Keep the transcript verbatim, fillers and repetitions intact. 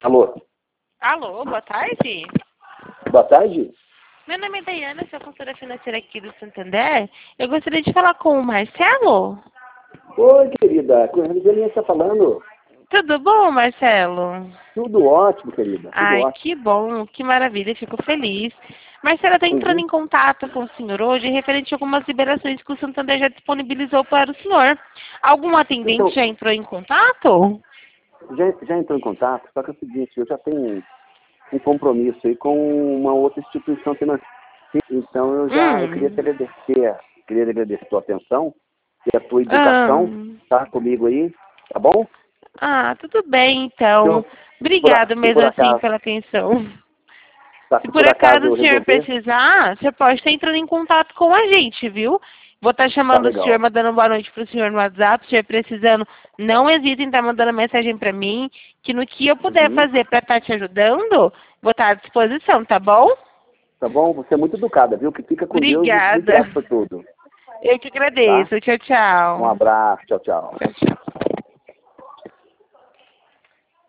Alô? Alô, boa tarde. Boa tarde? Meu nome é Daiana, sou consultora financeira aqui do Santander. Eu gostaria de falar com o Marcelo. Oi, querida. Com a Angelinha está falando? Tudo bom, Marcelo? Tudo ótimo, querida. Tudo Ai, ótimo. que bom, que maravilha, fico feliz. Marcelo, estou entrando Uhum. em contato com o senhor hoje referente a algumas liberações que o Santander já disponibilizou para o senhor. Algum atendente Então, já entrou em contato? já, já entrou em contato, só que é o seguinte, eu já tenho um compromisso aí com uma outra instituição financeira. Então, eu já eu queria te Hum. agradecer, queria agradecer a tua atenção e a tua Ah, educação, tá comigo aí, tá bom? ah, tudo bem, então. Então, por, a- Obrigado se por mesmo assim acaso, pela atenção. tá, Se se por por acaso acaso eu o senhor resolver, precisar, você pode estar entrando em contato com a gente, viu? Vou estar tá chamando o senhor, legal. mandando boa noite para o senhor no WhatsApp. Se estiver precisando, não hesite em estar mandando mensagem para mim, que no que eu puder Uhum. fazer para estar te ajudando, vou estar à disposição, tá bom? Tá bom? Você é muito educada, viu? Que fica com Deus e muito Obrigada. grato por tudo, Eu que tá? agradeço. Tchau, Um tchau. abraço, tchau, tchau. Tchau, tchau.